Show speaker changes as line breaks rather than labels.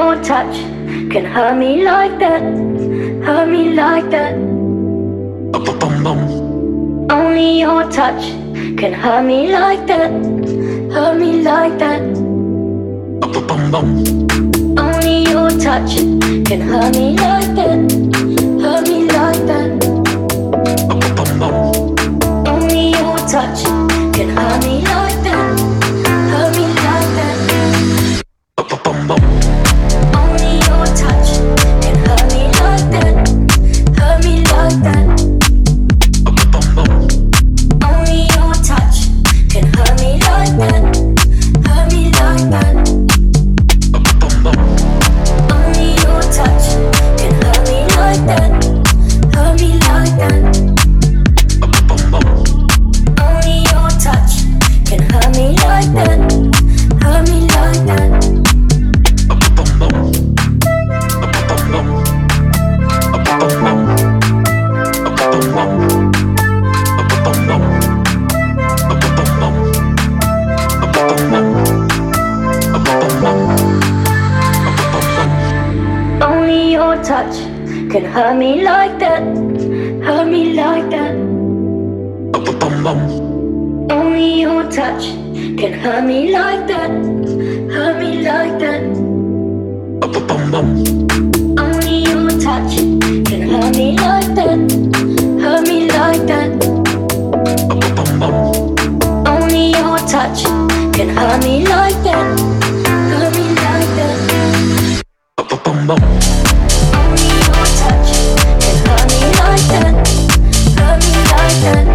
your touch can hurt me like that, hurt me like that. Only your touch can hurt me like that, hurt me like that. Only your touch can hurt me like that, hurt me like that. Only your touch can hurt me like that, hurt me like that. Only your touch can hurt me like that, hurt me like that. Only your touch can hurt me like that, hurt me like that. Only your touch can hurt me like that, hurt me like that. Only your touch can hurt me like that, hurt me like that. Only your touch can hurt me like that, hurt me like that. Only your touch can hurt me like that, hurt me like that. Only your touch can hurt me like that, hurt me like that. Only your touch can hurt me like that, hurt me like that. Only your touch can hurt me like that, hurt me like that.